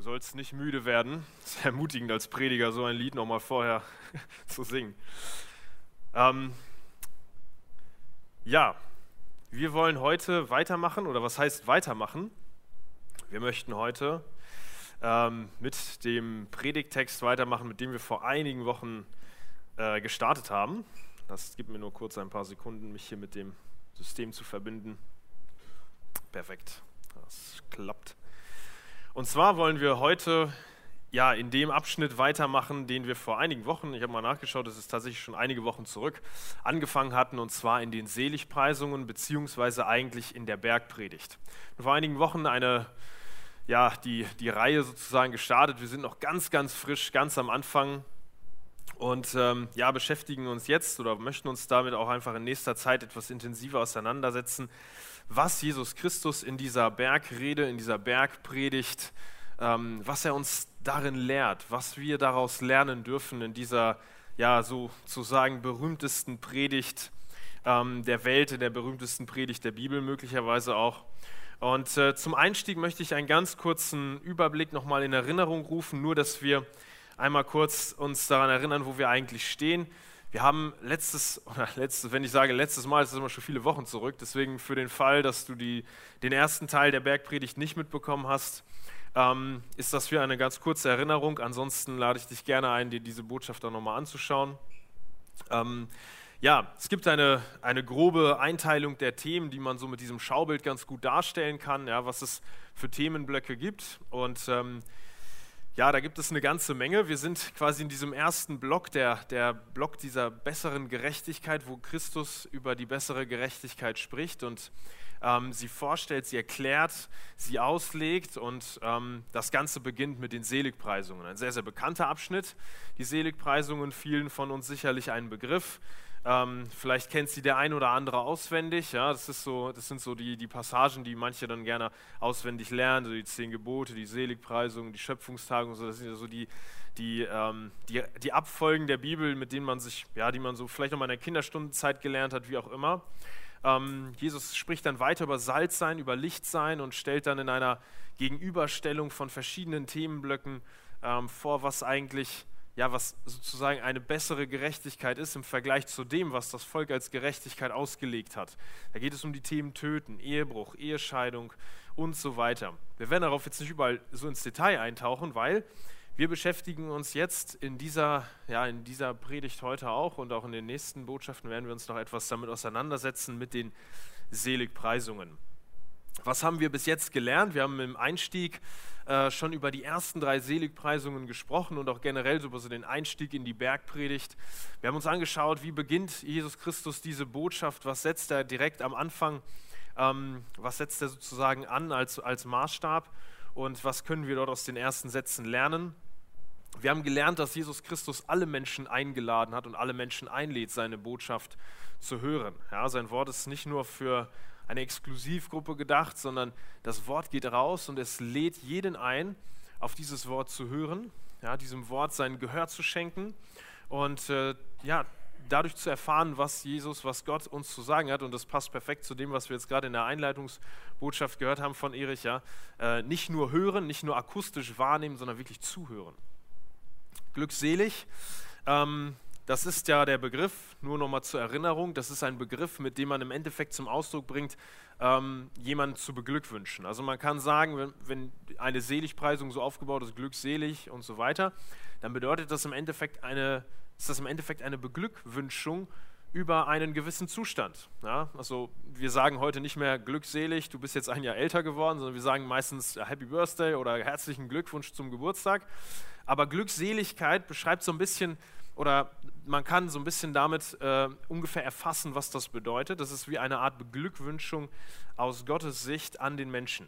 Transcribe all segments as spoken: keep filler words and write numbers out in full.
sollst nicht müde werden. Es ist ermutigend als Prediger, so ein Lied nochmal vorher zu singen. Ähm, ja, wir wollen heute weitermachen, oder was heißt weitermachen? Wir möchten heute ähm, mit dem Predigttext weitermachen, mit dem wir vor einigen Wochen äh, gestartet haben. Das gibt mir nur kurz ein paar Sekunden, mich hier mit dem System zu verbinden. Perfekt, das klappt. Und zwar wollen wir heute ja in dem Abschnitt weitermachen, den wir vor einigen Wochen, ich habe mal nachgeschaut, das ist tatsächlich schon einige Wochen zurück, angefangen hatten, und zwar in den Seligpreisungen beziehungsweise eigentlich in der Bergpredigt. Vor einigen Wochen eine, ja, die, die Reihe sozusagen gestartet. Wir sind noch ganz, ganz frisch, ganz am Anfang und ähm, ja, beschäftigen uns jetzt oder möchten uns damit auch einfach in nächster Zeit etwas intensiver auseinandersetzen, was Jesus Christus in dieser Bergrede, in dieser Bergpredigt, ähm, was er uns darin lehrt, was wir daraus lernen dürfen in dieser, ja, sozusagen berühmtesten Predigt ähm, der Welt, in der berühmtesten Predigt der Bibel möglicherweise auch. Und äh, zum Einstieg möchte ich einen ganz kurzen Überblick nochmal in Erinnerung rufen, nur dass wir einmal kurz uns daran erinnern, wo wir eigentlich stehen. Wir haben letztes, oder letztes, wenn ich sage letztes Mal, das ist immer schon viele Wochen zurück, deswegen für den Fall, dass du die, den ersten Teil der Bergpredigt nicht mitbekommen hast, ähm, ist das für eine ganz kurze Erinnerung. Ansonsten lade ich dich gerne ein, dir diese Botschaft auch nochmal anzuschauen. Ähm, ja, es gibt eine, eine grobe Einteilung der Themen, die man so mit diesem Schaubild ganz gut darstellen kann, ja, was es für Themenblöcke gibt. Und ähm, ja, da gibt es eine ganze Menge. Wir sind quasi in diesem ersten Block, der, der Block dieser besseren Gerechtigkeit, wo Christus über die bessere Gerechtigkeit spricht und ähm, sie vorstellt, sie erklärt, sie auslegt, und ähm, das Ganze beginnt mit den Seligpreisungen. Ein sehr, sehr bekannter Abschnitt. Die Seligpreisungen, vielen von uns sicherlich ein Begriff. Ähm, vielleicht kennt sie der ein oder andere auswendig. Ja, das ist so, das sind so die, die Passagen, die manche dann gerne auswendig lernen, so die zehn Gebote, die Seligpreisungen, die Schöpfungstagung. So, das sind ja so die, die, ähm, die, die Abfolgen der Bibel, mit denen man sich, ja, die man so vielleicht noch mal in der Kinderstundenzeit gelernt hat, wie auch immer. Ähm, Jesus spricht dann weiter über Salzsein, über Lichtsein und stellt dann in einer Gegenüberstellung von verschiedenen Themenblöcken ähm, vor, was eigentlich ja, was sozusagen eine bessere Gerechtigkeit ist im Vergleich zu dem, was das Volk als Gerechtigkeit ausgelegt hat. Da geht es um die Themen Töten, Ehebruch, Ehescheidung und so weiter. Wir werden darauf jetzt nicht überall so ins Detail eintauchen, weil wir beschäftigen uns jetzt in dieser, ja, in dieser Predigt heute auch, und auch in den nächsten Botschaften werden wir uns noch etwas damit auseinandersetzen, mit den Seligpreisungen. Was haben wir bis jetzt gelernt? Wir haben im Einstieg äh, schon über die ersten drei Seligpreisungen gesprochen und auch generell so über so den Einstieg in die Bergpredigt. Wir haben uns angeschaut, wie beginnt Jesus Christus diese Botschaft, was setzt er direkt am Anfang, ähm, was setzt er sozusagen an als, als Maßstab und was können wir dort aus den ersten Sätzen lernen. Wir haben gelernt, dass Jesus Christus alle Menschen eingeladen hat und alle Menschen einlädt, seine Botschaft zu hören. Ja, sein Wort ist nicht nur für eine Exklusivgruppe gedacht, sondern das Wort geht raus und es lädt jeden ein, auf dieses Wort zu hören, ja, diesem Wort sein Gehör zu schenken und äh, ja, dadurch zu erfahren, was Jesus, was Gott uns zu sagen hat. Und das passt perfekt zu dem, was wir jetzt gerade in der Einleitungsbotschaft gehört haben von Erich. Ja, äh, nicht nur hören, nicht nur akustisch wahrnehmen, sondern wirklich zuhören. Glückselig, ähm, das ist ja der Begriff, nur nochmal zur Erinnerung, das ist ein Begriff, mit dem man im Endeffekt zum Ausdruck bringt, ähm, jemanden zu beglückwünschen. Also man kann sagen, wenn, wenn eine Seligpreisung so aufgebaut ist, glückselig und so weiter, dann bedeutet das im Endeffekt eine, ist das im Endeffekt eine Beglückwünschung über einen gewissen Zustand. Ja? Also wir sagen heute nicht mehr glückselig, du bist jetzt ein Jahr älter geworden, sondern wir sagen meistens Happy Birthday oder herzlichen Glückwunsch zum Geburtstag. Aber Glückseligkeit beschreibt so ein bisschen, oder man kann so ein bisschen damit äh, ungefähr erfassen, was das bedeutet. Das ist wie eine Art Beglückwünschung aus Gottes Sicht an den Menschen.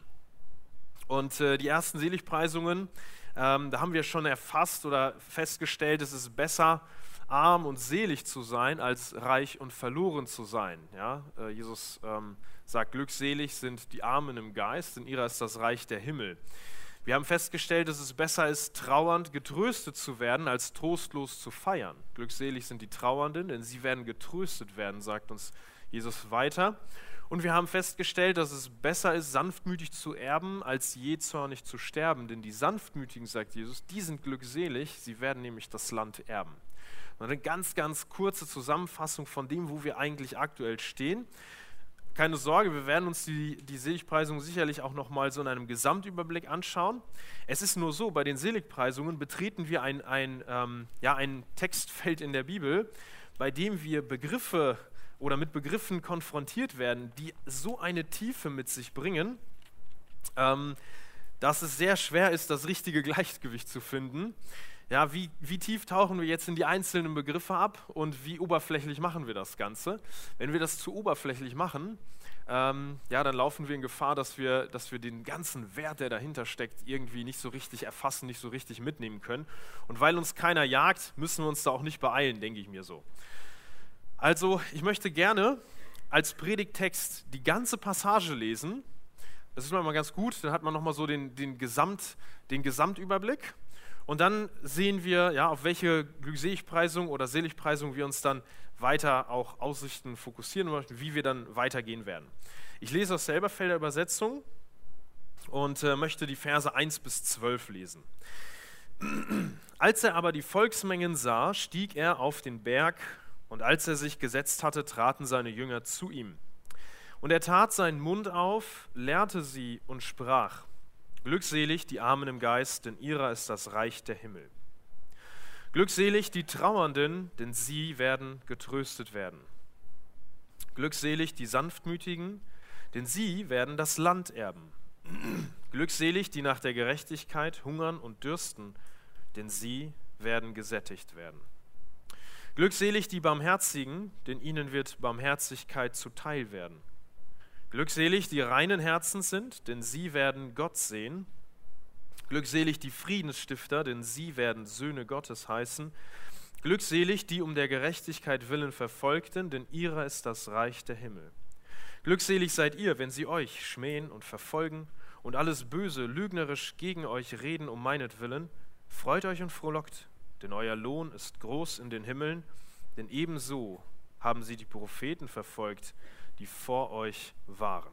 Und äh, die ersten Seligpreisungen, ähm, da haben wir schon erfasst oder festgestellt, es ist besser, arm und selig zu sein, als reich und verloren zu sein. Ja? Äh, Jesus ähm, sagt, glückselig sind die Armen im Geist, denn ihrer ist das Reich der Himmel. Wir haben festgestellt, dass es besser ist, trauernd getröstet zu werden, als trostlos zu feiern. Glückselig sind die Trauernden, denn sie werden getröstet werden, sagt uns Jesus weiter. Und wir haben festgestellt, dass es besser ist, sanftmütig zu erben, als jähzornig zu sterben. Denn die Sanftmütigen, sagt Jesus, die sind glückselig, sie werden nämlich das Land erben. Und eine ganz, ganz kurze Zusammenfassung von dem, wo wir eigentlich aktuell stehen. Keine Sorge, wir werden uns die, die Seligpreisung sicherlich auch nochmal so in einem Gesamtüberblick anschauen. Es ist nur so, bei den Seligpreisungen betreten wir ein, ein, ähm, ja, ein Textfeld in der Bibel, bei dem wir Begriffe oder mit Begriffen konfrontiert werden, die so eine Tiefe mit sich bringen, ähm, dass es sehr schwer ist, das richtige Gleichgewicht zu finden. Ja, wie, wie tief tauchen wir jetzt in die einzelnen Begriffe ab und wie oberflächlich machen wir das Ganze? Wenn wir das zu oberflächlich machen, ähm, ja, dann laufen wir in Gefahr, dass wir, dass wir den ganzen Wert, der dahinter steckt, irgendwie nicht so richtig erfassen, nicht so richtig mitnehmen können. Und weil uns keiner jagt, müssen wir uns da auch nicht beeilen, denke ich mir so. Also, ich möchte gerne als Predigttext die ganze Passage lesen. Das ist mal ganz gut, dann hat man nochmal so den, den, Gesamt, den Gesamtüberblick. Und dann sehen wir, ja, auf welche Glückseligpreisung oder Seligpreisung wir uns dann weiter auch ausrichten, fokussieren möchten, wie wir dann weitergehen werden. Ich lese aus der Elberfelder Übersetzung und äh, möchte die Verse eins bis zwölf lesen. Als er aber die Volksmengen sah, stieg er auf den Berg, und als er sich gesetzt hatte, traten seine Jünger zu ihm. Und er tat seinen Mund auf, lehrte sie und sprach: Glückselig die Armen im Geist, denn ihrer ist das Reich der Himmel. Glückselig die Trauernden, denn sie werden getröstet werden. Glückselig die Sanftmütigen, denn sie werden das Land erben. Glückselig die nach der Gerechtigkeit hungern und dürsten, denn sie werden gesättigt werden. Glückselig die Barmherzigen, denn ihnen wird Barmherzigkeit zuteil werden. Glückselig die reinen Herzens sind, denn sie werden Gott sehen. Glückselig die Friedensstifter, denn sie werden Söhne Gottes heißen. Glückselig die um der Gerechtigkeit willen Verfolgten, denn ihrer ist das Reich der Himmel. Glückselig seid ihr, wenn sie euch schmähen und verfolgen und alles Böse lügnerisch gegen euch reden um meinetwillen. Freut euch und frohlockt, denn euer Lohn ist groß in den Himmeln, denn ebenso haben sie die Propheten verfolgt, die vor euch waren.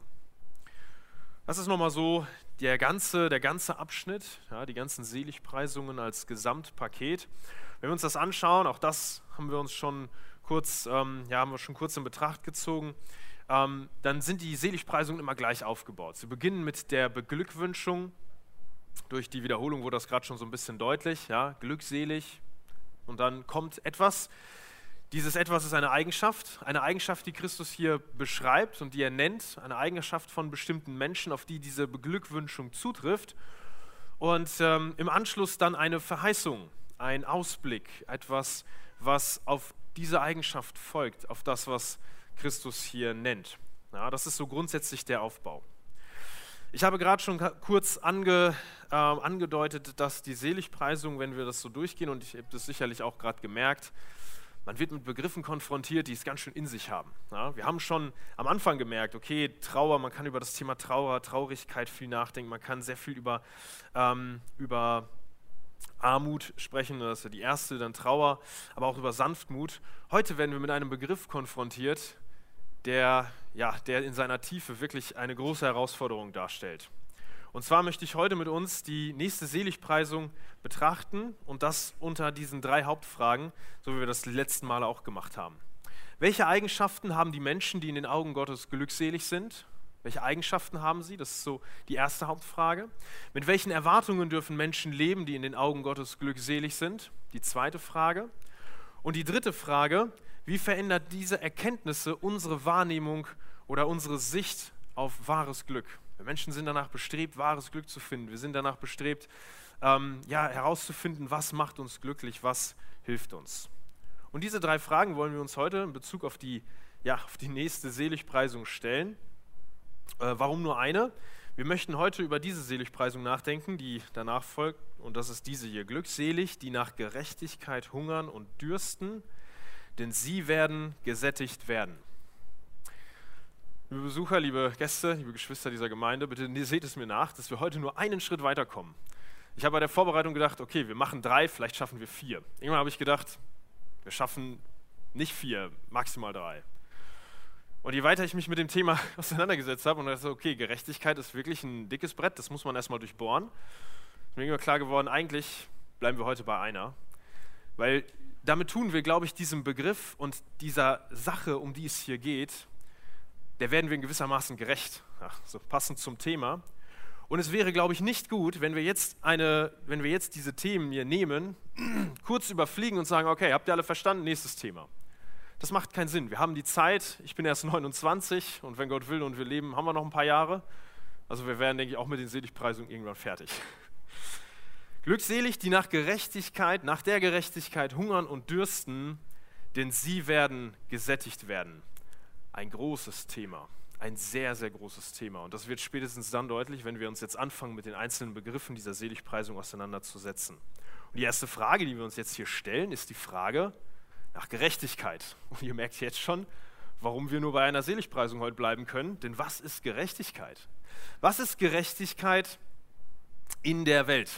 Das ist nochmal so der ganze, der ganze Abschnitt, ja, die ganzen Seligpreisungen als Gesamtpaket. Wenn wir uns das anschauen, auch das haben wir uns schon kurz, ähm, ja, haben wir schon kurz in Betracht gezogen, ähm, dann sind die Seligpreisungen immer gleich aufgebaut. Sie beginnen mit der Beglückwünschung. Durch die Wiederholung wurde das gerade schon so ein bisschen deutlich, ja, glückselig. Und dann kommt etwas. Dieses Etwas ist eine Eigenschaft, eine Eigenschaft, die Christus hier beschreibt und die er nennt, eine Eigenschaft von bestimmten Menschen, auf die diese Beglückwünschung zutrifft. Und ähm, im Anschluss dann eine Verheißung, ein Ausblick, etwas, was auf diese Eigenschaft folgt, auf das, was Christus hier nennt. Ja, das ist so grundsätzlich der Aufbau. Ich habe gerade schon kurz ange, äh, angedeutet, dass die Seligpreisung, wenn wir das so durchgehen, und ich habe das sicherlich auch gerade gemerkt, man wird mit Begriffen konfrontiert, die es ganz schön in sich haben. Ja, wir haben schon am Anfang gemerkt, okay, Trauer, man kann über das Thema Trauer, Traurigkeit viel nachdenken, man kann sehr viel über, ähm, über Armut sprechen, das ist ja die erste, dann Trauer, aber auch über Sanftmut. Heute werden wir mit einem Begriff konfrontiert, der, ja, der in seiner Tiefe wirklich eine große Herausforderung darstellt. Und zwar möchte ich heute mit uns die nächste Seligpreisung betrachten und das unter diesen drei Hauptfragen, so wie wir das die letzten Male auch gemacht haben. Welche Eigenschaften haben die Menschen, die in den Augen Gottes glückselig sind? Welche Eigenschaften haben sie? Das ist so die erste Hauptfrage. Mit welchen Erwartungen dürfen Menschen leben, die in den Augen Gottes glückselig sind? Die zweite Frage. Und die dritte Frage: Wie verändert diese Erkenntnisse unsere Wahrnehmung oder unsere Sicht auf wahres Glück? Wir Menschen sind danach bestrebt, wahres Glück zu finden. Wir sind danach bestrebt, ähm, ja, herauszufinden, was macht uns glücklich, was hilft uns. Und diese drei Fragen wollen wir uns heute in Bezug auf die, ja, auf die nächste Seligpreisung stellen. Äh, warum nur eine? Wir möchten heute über diese Seligpreisung nachdenken, die danach folgt, und das ist diese hier: Glückselig, die nach Gerechtigkeit hungern und dürsten, denn sie werden gesättigt werden. Liebe Besucher, liebe Gäste, liebe Geschwister dieser Gemeinde, bitte seht es mir nach, dass wir heute nur einen Schritt weiterkommen. Ich habe bei der Vorbereitung gedacht, okay, wir machen drei, vielleicht schaffen wir vier. Irgendwann habe ich gedacht, wir schaffen nicht vier, maximal drei. Und je weiter ich mich mit dem Thema auseinandergesetzt habe und dachte, okay, Gerechtigkeit ist wirklich ein dickes Brett, das muss man erstmal durchbohren, ist mir immer klar geworden, eigentlich bleiben wir heute bei einer. Weil damit tun wir, glaube ich, diesem Begriff und dieser Sache, um die es hier geht, der werden wir in gewissermaßen gerecht, ja, so passend zum Thema. Und es wäre, glaube ich, nicht gut, wenn wir jetzt, eine, wenn wir jetzt diese Themen hier nehmen, kurz überfliegen und sagen, okay, habt ihr alle verstanden, nächstes Thema. Das macht keinen Sinn. Wir haben die Zeit, ich bin erst neunundzwanzig und wenn Gott will und wir leben, haben wir noch ein paar Jahre. Also wir werden, denke ich, auch mit den Seligpreisungen irgendwann fertig. Glückselig, die nach Gerechtigkeit, nach der Gerechtigkeit hungern und dürsten, denn sie werden gesättigt werden. Ein großes Thema, ein sehr, sehr großes Thema. Und das wird spätestens dann deutlich, wenn wir uns jetzt anfangen, mit den einzelnen Begriffen dieser Seligpreisung auseinanderzusetzen. Und die erste Frage, die wir uns jetzt hier stellen, ist die Frage nach Gerechtigkeit. Und ihr merkt jetzt schon, warum wir nur bei einer Seligpreisung heute bleiben können. Denn was ist Gerechtigkeit? Was ist Gerechtigkeit in der Welt?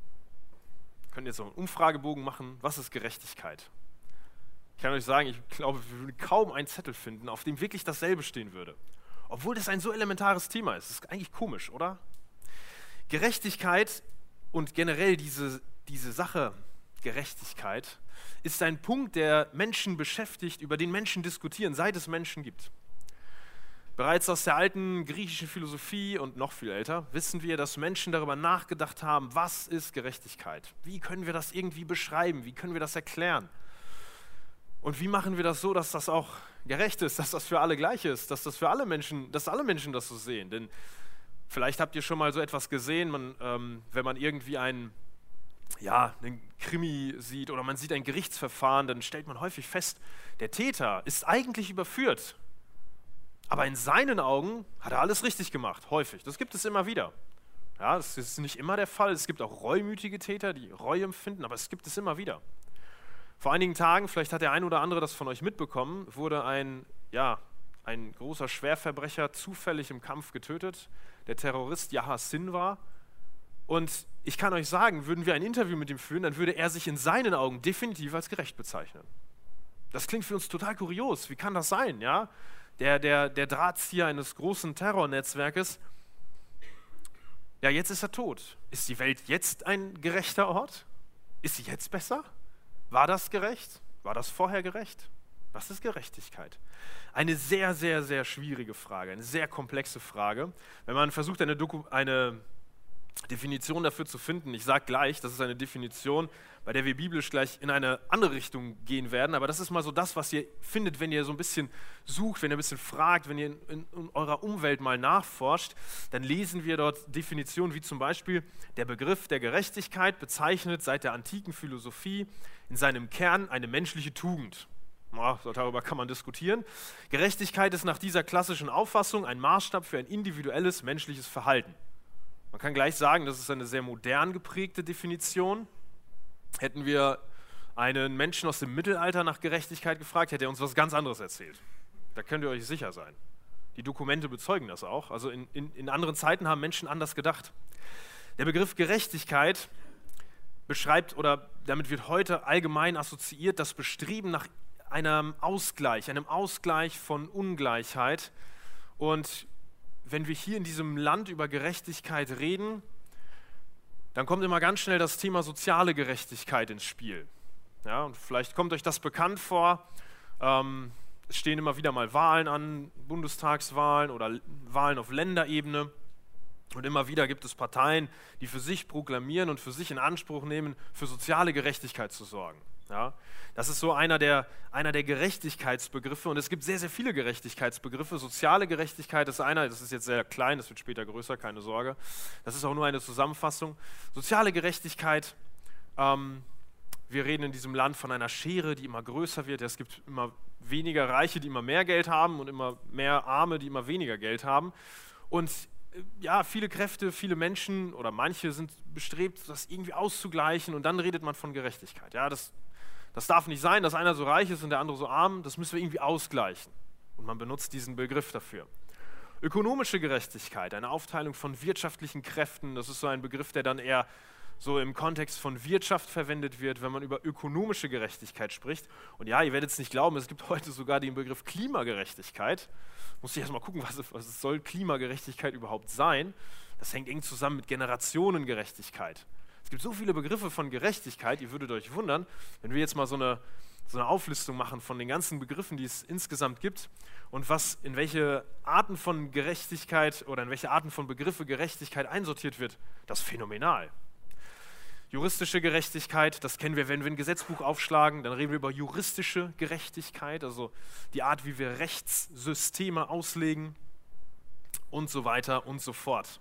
Wir können jetzt so einen Umfragebogen machen. Was ist Gerechtigkeit? Ich kann euch sagen, ich glaube, wir würden kaum einen Zettel finden, auf dem wirklich dasselbe stehen würde. Obwohl das ein so elementares Thema ist. Das ist eigentlich komisch, oder? Gerechtigkeit und generell diese, diese Sache Gerechtigkeit ist ein Punkt, der Menschen beschäftigt, über den Menschen diskutieren, seit es Menschen gibt. Bereits aus der alten griechischen Philosophie und noch viel älter wissen wir, dass Menschen darüber nachgedacht haben, was ist Gerechtigkeit? Wie können wir das irgendwie beschreiben? Wie können wir das erklären? Und wie machen wir das so, dass das auch gerecht ist, dass das für alle gleich ist, dass das für alle Menschen, dass alle Menschen das so sehen? Denn vielleicht habt ihr schon mal so etwas gesehen, man, ähm, wenn man irgendwie einen, ja, einen Krimi sieht oder man sieht ein Gerichtsverfahren, dann stellt man häufig fest, der Täter ist eigentlich überführt. Aber in seinen Augen hat er alles richtig gemacht, häufig. Das gibt es immer wieder. Ja, das ist nicht immer der Fall. Es gibt auch reumütige Täter, die Reue empfinden, aber es gibt es immer wieder. Vor einigen Tagen, vielleicht hat der ein oder andere das von euch mitbekommen, wurde ein, ja, ein großer Schwerverbrecher zufällig im Kampf getötet, der Terrorist Yahya Sinwar. Und ich kann euch sagen, würden wir ein Interview mit ihm führen, dann würde er sich in seinen Augen definitiv als gerecht bezeichnen. Das klingt für uns total kurios. Wie kann das sein? Ja? Der, der, der Drahtzieher eines großen Terrornetzwerkes, ja, jetzt ist er tot. Ist die Welt jetzt ein gerechter Ort? Ist sie jetzt besser? War das gerecht? War das vorher gerecht? Was ist Gerechtigkeit? Eine sehr, sehr, sehr schwierige Frage, eine sehr komplexe Frage. Wenn man versucht, eine, Doku, eine Definition dafür zu finden, ich sage gleich, das ist eine Definition, bei der wir biblisch gleich in eine andere Richtung gehen werden, aber das ist mal so das, was ihr findet, wenn ihr so ein bisschen sucht, wenn ihr ein bisschen fragt, wenn ihr in, in, in eurer Umwelt mal nachforscht, dann lesen wir dort Definitionen wie zum Beispiel, der Begriff der Gerechtigkeit bezeichnet seit der antiken Philosophie in seinem Kern eine menschliche Tugend. Ja, darüber kann man diskutieren. Gerechtigkeit ist nach dieser klassischen Auffassung ein Maßstab für ein individuelles menschliches Verhalten. Man kann gleich sagen, das ist eine sehr modern geprägte Definition. Hätten wir einen Menschen aus dem Mittelalter nach Gerechtigkeit gefragt, hätte er uns was ganz anderes erzählt. Da könnt ihr euch sicher sein. Die Dokumente bezeugen das auch. Also in, in, in anderen Zeiten haben Menschen anders gedacht. Der Begriff Gerechtigkeit beschreibt, oder damit wird heute allgemein assoziiert, das Bestreben nach einem Ausgleich, einem Ausgleich von Ungleichheit. Und wenn wir hier in diesem Land über Gerechtigkeit reden, dann kommt immer ganz schnell das Thema soziale Gerechtigkeit ins Spiel. Ja, und vielleicht kommt euch das bekannt vor. Ähm, es stehen immer wieder mal Wahlen an, Bundestagswahlen oder Wahlen auf Länderebene. Und immer wieder gibt es Parteien, die für sich proklamieren und für sich in Anspruch nehmen, für soziale Gerechtigkeit zu sorgen. Ja, das ist so einer der, einer der Gerechtigkeitsbegriffe und es gibt sehr, sehr viele Gerechtigkeitsbegriffe. Soziale Gerechtigkeit ist einer, das ist jetzt sehr klein, das wird später größer, keine Sorge. Das ist auch nur eine Zusammenfassung. Soziale Gerechtigkeit, ähm, wir reden in diesem Land von einer Schere, die immer größer wird. Es gibt immer weniger Reiche, die immer mehr Geld haben und immer mehr Arme, die immer weniger Geld haben. Und ja, viele Kräfte, viele Menschen oder manche sind bestrebt, das irgendwie auszugleichen und dann redet man von Gerechtigkeit. Ja, das Das darf nicht sein, dass einer so reich ist und der andere so arm. Das müssen wir irgendwie ausgleichen. Und man benutzt diesen Begriff dafür. Ökonomische Gerechtigkeit, eine Aufteilung von wirtschaftlichen Kräften, das ist so ein Begriff, der dann eher so im Kontext von Wirtschaft verwendet wird, wenn man über ökonomische Gerechtigkeit spricht. Und ja, ihr werdet es nicht glauben, es gibt heute sogar den Begriff Klimagerechtigkeit. Muss ich erst mal gucken, was, was soll Klimagerechtigkeit überhaupt sein? Das hängt eng zusammen mit Generationengerechtigkeit. Es gibt so viele Begriffe von Gerechtigkeit, ihr würdet euch wundern, wenn wir jetzt mal so eine, so eine Auflistung machen von den ganzen Begriffen, die es insgesamt gibt und was in welche Arten von Gerechtigkeit oder in welche Arten von Begriffe Gerechtigkeit einsortiert wird. Das ist phänomenal. Juristische Gerechtigkeit, das kennen wir, wenn wir ein Gesetzbuch aufschlagen, dann reden wir über juristische Gerechtigkeit, also die Art, wie wir Rechtssysteme auslegen und so weiter und so fort.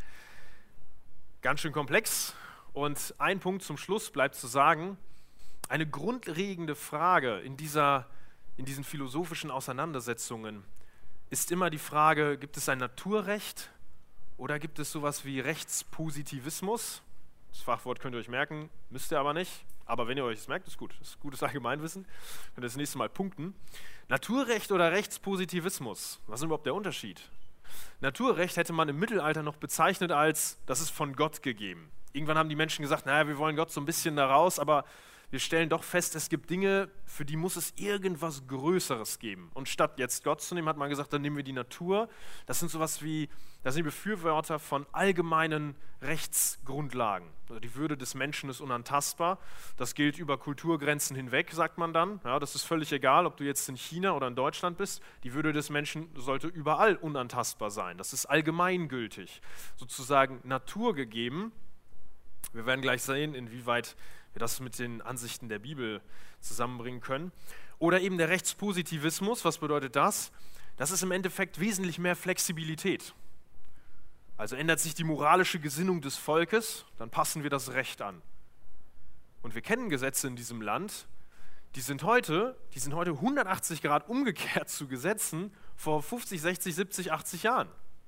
Ganz schön komplex. Und ein Punkt zum Schluss bleibt zu sagen, eine grundlegende Frage in, dieser, in diesen philosophischen Auseinandersetzungen ist immer die Frage, gibt es ein Naturrecht oder gibt es sowas wie Rechtspositivismus? Das Fachwort könnt ihr euch merken, müsst ihr aber nicht. Aber wenn ihr euch das merkt, ist gut. Das ist gutes Allgemeinwissen. Könnt ihr das nächste Mal punkten. Naturrecht oder Rechtspositivismus? Was ist überhaupt der Unterschied? Naturrecht hätte man im Mittelalter noch bezeichnet als, das ist von Gott gegeben. Irgendwann haben die Menschen gesagt, naja, wir wollen Gott so ein bisschen da raus, aber wir stellen doch fest, es gibt Dinge, für die muss es irgendwas Größeres geben. Und statt jetzt Gott zu nehmen, hat man gesagt, dann nehmen wir die Natur. Das sind sowas wie, das sind Befürworter von allgemeinen Rechtsgrundlagen. Also die Würde des Menschen ist unantastbar. Das gilt über Kulturgrenzen hinweg, sagt man dann. Ja, das ist völlig egal, ob du jetzt in China oder in Deutschland bist. Die Würde des Menschen sollte überall unantastbar sein. Das ist allgemeingültig, sozusagen naturgegeben. Wir werden gleich sehen, inwieweit wir das mit den Ansichten der Bibel zusammenbringen können. Oder eben der Rechtspositivismus, was bedeutet das? Das ist im Endeffekt wesentlich mehr Flexibilität. Also ändert sich die moralische Gesinnung des Volkes, dann passen wir das Recht an. Und wir kennen Gesetze in diesem Land, die sind heute, die sind heute hundertachtzig Grad umgekehrt zu Gesetzen vor fünfzig, sechzig, siebzig, achtzig Jahren.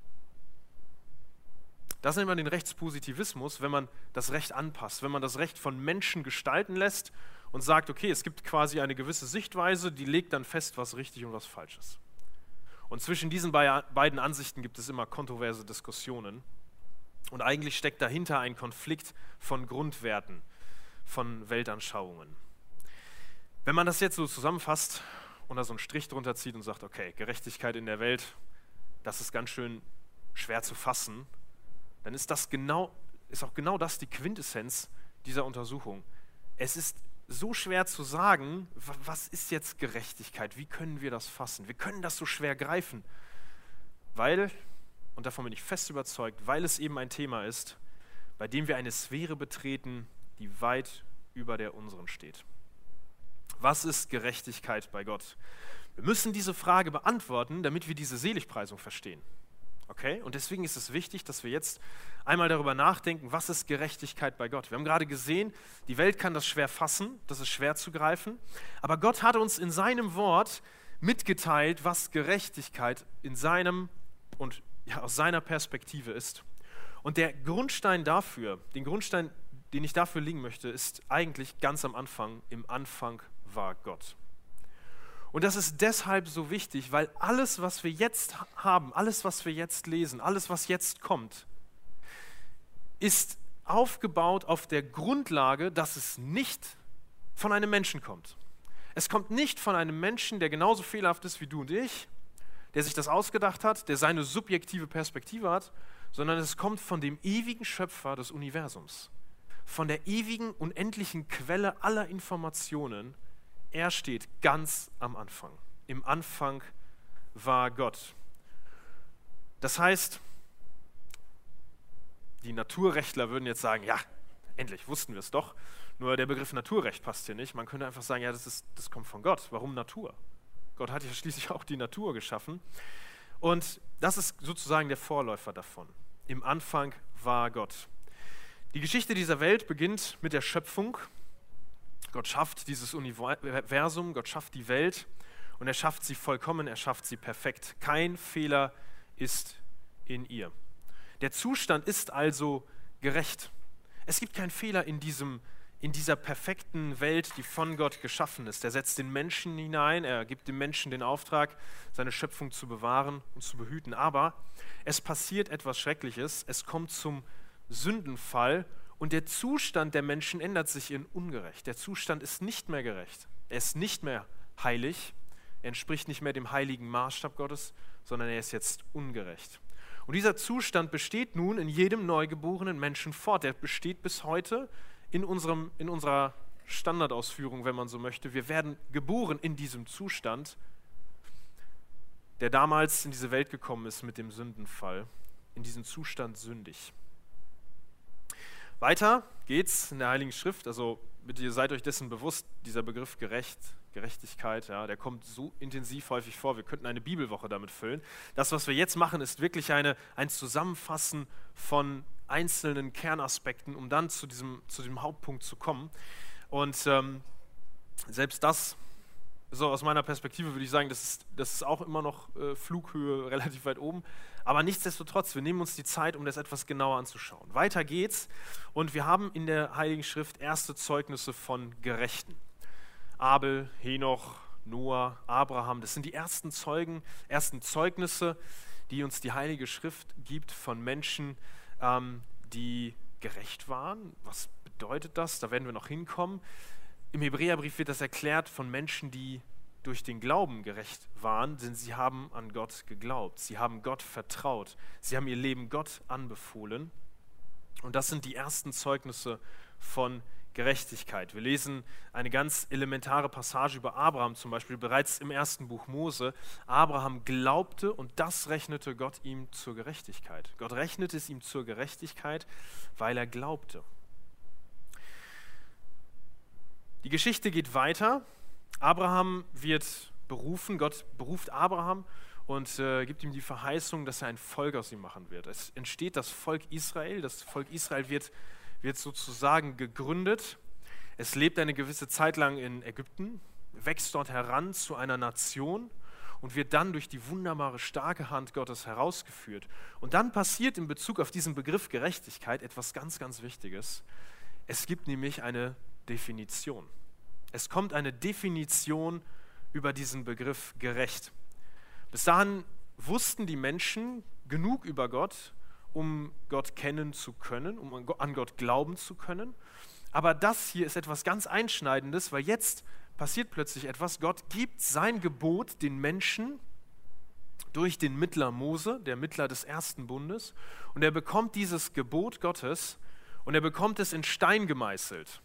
Das nennt man den Rechtspositivismus, wenn man das Recht anpasst, wenn man das Recht von Menschen gestalten lässt und sagt, okay, es gibt quasi eine gewisse Sichtweise, die legt dann fest, was richtig und was falsch ist. Und zwischen diesen beiden Ansichten gibt es immer kontroverse Diskussionen. Und eigentlich steckt dahinter ein Konflikt von Grundwerten, von Weltanschauungen. Wenn man das jetzt so zusammenfasst und da so einen Strich drunter zieht und sagt, okay, Gerechtigkeit in der Welt, das ist ganz schön schwer zu fassen, dann ist das genau, ist auch genau das die Quintessenz dieser Untersuchung. Es ist so schwer zu sagen, was ist jetzt Gerechtigkeit? Wie können wir das fassen? Wir können das so schwer greifen, weil, und davon bin ich fest überzeugt, weil es eben ein Thema ist, bei dem wir eine Sphäre betreten, die weit über der unseren steht. Was ist Gerechtigkeit bei Gott? Wir müssen diese Frage beantworten, damit wir diese Seligpreisung verstehen. Okay? Und deswegen ist es wichtig, dass wir jetzt einmal darüber nachdenken, was ist Gerechtigkeit bei Gott? Wir haben gerade gesehen, die Welt kann das schwer fassen, das ist schwer zu greifen, aber Gott hat uns in seinem Wort mitgeteilt, was Gerechtigkeit in seinem und ja, aus seiner Perspektive ist. Und der Grundstein dafür, den Grundstein, den ich dafür legen möchte, ist eigentlich ganz am Anfang. Im Anfang war Gott. Und das ist deshalb so wichtig, weil alles, was wir jetzt haben, alles, was wir jetzt lesen, alles, was jetzt kommt, ist aufgebaut auf der Grundlage, dass es nicht von einem Menschen kommt. Es kommt nicht von einem Menschen, der genauso fehlerhaft ist wie du und ich, der sich das ausgedacht hat, der seine subjektive Perspektive hat, sondern es kommt von dem ewigen Schöpfer des Universums, von der ewigen, unendlichen Quelle aller Informationen. Er steht ganz am Anfang. Im Anfang war Gott. Das heißt, die Naturrechtler würden jetzt sagen, ja, endlich wussten wir es doch, nur der Begriff Naturrecht passt hier nicht. Man könnte einfach sagen, ja, das, ist, das kommt von Gott. Warum Natur? Gott hat ja schließlich auch die Natur geschaffen. Und das ist sozusagen der Vorläufer davon. Im Anfang war Gott. Die Geschichte dieser Welt beginnt mit der Schöpfung. Gott schafft dieses Universum, Gott schafft die Welt und er schafft sie vollkommen, er schafft sie perfekt. Kein Fehler ist in ihr. Der Zustand ist also gerecht. Es gibt keinen Fehler in, diesem, in dieser perfekten Welt, die von Gott geschaffen ist. Er setzt den Menschen hinein, er gibt dem Menschen den Auftrag, seine Schöpfung zu bewahren und zu behüten. Aber es passiert etwas Schreckliches, es kommt zum Sündenfall Und der Zustand der Menschen ändert sich in ungerecht. Der Zustand ist nicht mehr gerecht. Er ist nicht mehr heilig. Er entspricht nicht mehr dem heiligen Maßstab Gottes, sondern er ist jetzt ungerecht. Und dieser Zustand besteht nun in jedem neugeborenen Menschen fort. Der besteht bis heute in, unserem, in unserer Standardausführung, wenn man so möchte. Wir werden geboren in diesem Zustand, der damals in diese Welt gekommen ist mit dem Sündenfall, in diesem Zustand sündig. Weiter geht's in der Heiligen Schrift, also bitte ihr seid euch dessen bewusst, dieser Begriff gerecht, Gerechtigkeit, ja, der kommt so intensiv häufig vor, wir könnten eine Bibelwoche damit füllen. Das, was wir jetzt machen, ist wirklich eine, ein Zusammenfassen von einzelnen Kernaspekten, um dann zu diesem, zu diesem Hauptpunkt zu kommen. Und ähm, selbst das, so aus meiner Perspektive würde ich sagen, das ist, das ist auch immer noch äh, Flughöhe relativ weit oben. Aber nichtsdestotrotz, wir nehmen uns die Zeit, um das etwas genauer anzuschauen. Weiter geht's und wir haben in der Heiligen Schrift erste Zeugnisse von Gerechten. Abel, Henoch, Noah, Abraham, das sind die ersten Zeugen, ersten Zeugnisse, die uns die Heilige Schrift gibt von Menschen, ähm, die gerecht waren. Was bedeutet das? Da werden wir noch hinkommen. Im Hebräerbrief wird das erklärt von Menschen, die durch den Glauben gerecht waren, denn sie haben an Gott geglaubt. Sie haben Gott vertraut. Sie haben ihr Leben Gott anbefohlen. Und das sind die ersten Zeugnisse von Gerechtigkeit. Wir lesen eine ganz elementare Passage über Abraham zum Beispiel, bereits im ersten Buch Mose. Abraham glaubte und das rechnete Gott ihm zur Gerechtigkeit. Gott rechnete es ihm zur Gerechtigkeit, weil er glaubte. Die Geschichte geht weiter. Abraham wird berufen, Gott beruft Abraham und äh, gibt ihm die Verheißung, dass er ein Volk aus ihm machen wird. Es entsteht das Volk Israel. Das Volk Israel wird, wird sozusagen gegründet. Es lebt eine gewisse Zeit lang in Ägypten, wächst dort heran zu einer Nation und wird dann durch die wunderbare, starke Hand Gottes herausgeführt. Und dann passiert in Bezug auf diesen Begriff Gerechtigkeit etwas ganz, ganz Wichtiges. Es gibt nämlich eine Definition. Es kommt eine Definition über diesen Begriff gerecht. Bis dahin wussten die Menschen genug über Gott, um Gott kennen zu können, um an Gott glauben zu können. Aber das hier ist etwas ganz Einschneidendes, weil jetzt passiert plötzlich etwas. Gott gibt sein Gebot den Menschen durch den Mittler Mose, der Mittler des ersten Bundes. Und er bekommt dieses Gebot Gottes und er bekommt es in Stein gemeißelt.